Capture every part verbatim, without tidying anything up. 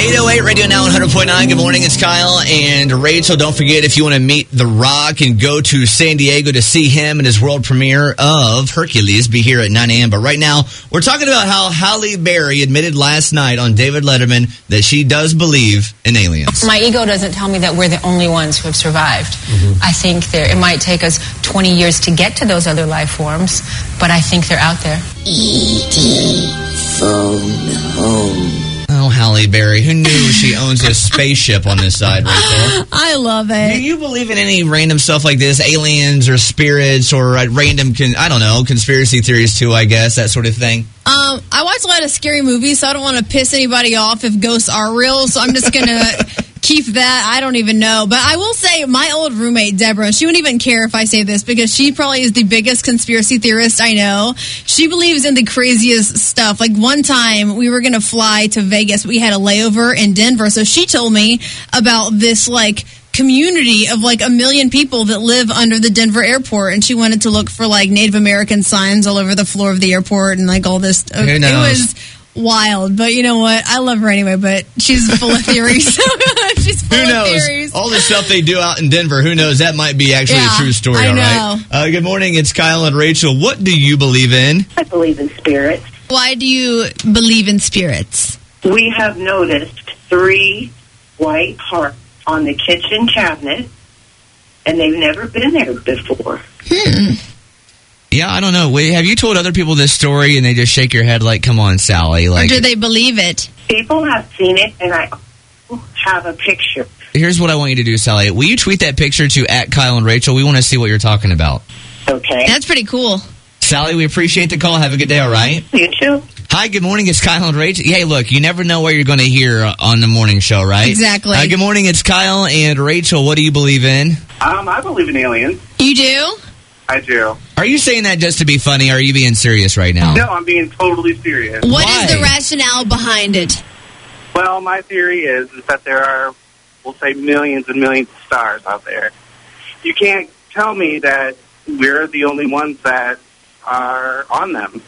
eight oh eight Radio Now one hundred point nine. Good morning, it's Kyle and Rachel. Don't forget, if you want to meet The Rock and go to San Diego to see him and his world premiere of Hercules, be here at nine a.m. But right now, we're talking about how Halle Berry admitted last night on David Letterman that she does believe in aliens. My ego doesn't tell me that we're the only ones who have survived. Mm-hmm. I think there, it might take us twenty years to get to those other life forms, but I think they're out there. E T phone home. Oh, Halle Berry. Who knew she owns a spaceship on this side, Rachel? I love it. Do you believe in any random stuff like this? Aliens or spirits or uh, random, con- I don't know, conspiracy theories too, I guess, that sort of thing? Um, I watch a lot of scary movies, so I don't want to piss anybody off if ghosts are real, so I'm just going to keep that. I don't even know. But I will say my old roommate, Deborah, she wouldn't even care if I say this because she probably is the biggest conspiracy theorist I know. She believes in the craziest stuff. Like one time we were going to fly to Vegas. We had a layover in Denver. So she told me about this like community of like a million people that live under the Denver airport. And she wanted to look for like Native American signs all over the floor of the airport and like all this. Who knows? It was wild, but you know what? I love her anyway, but she's full of theories. She's full who knows? of theories. All the stuff they do out in Denver, who knows? That might be actually yeah, a true story, I all know. right? Uh, good morning, it's Kyle and Rachel. What do you believe in? I believe in spirits. Why do you believe in spirits? We have noticed three white hearts on the kitchen cabinet, and they've never been there before. Hmm. Yeah, I don't know. Wait, have you told other people this story and they just shake your head like, come on, Sally? Like, or do they believe it? People have seen it, and I have a picture. Here's what I want you to do, Sally. Will you tweet that picture to at Kyle and Rachel? We want to see what you're talking about. Okay. That's pretty cool. Sally, we appreciate the call. Have a good day, all right? You too. Hi, good morning. It's Kyle and Rachel. Hey, look, you never know what you're going to hear on the morning show, right? Exactly. Uh, good morning. It's Kyle and Rachel. What do you believe in? Um, I believe in aliens. You do? I do. Are you saying that just to be funny, or are you being serious right now? No, I'm being totally serious. What Why? is the rationale behind it? Well, my theory is, is that there are, we'll say, millions and millions of stars out there. You can't tell me that we're the only ones that are on them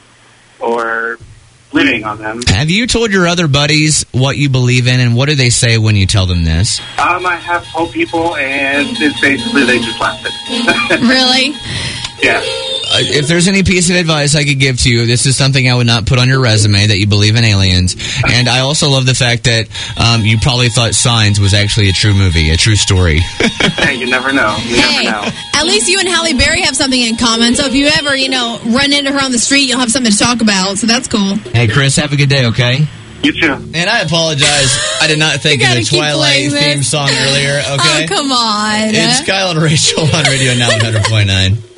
or living on them. Have you told your other buddies what you believe in, and what do they say when you tell them this? Um, I have told people, and it's basically they just laugh at it. Really? Yeah. Uh, if there's any piece of advice I could give to you, this is something I would not put on your resume, that you believe in aliens. And I also love the fact that um, you probably thought Signs was actually a true movie, a true story. Hey, you never know. You Hey, never know. at least you and Halle Berry have something in common. So if you ever, you know, run into her on the street, you'll have something to talk about. So that's cool. Hey, Chris, have a good day, okay? You too. And I apologize. I did not think You of the gotta keep Twilight playing this. theme song earlier, okay? Oh, come on. It's Kyle and Rachel on Radio Now one hundred point nine.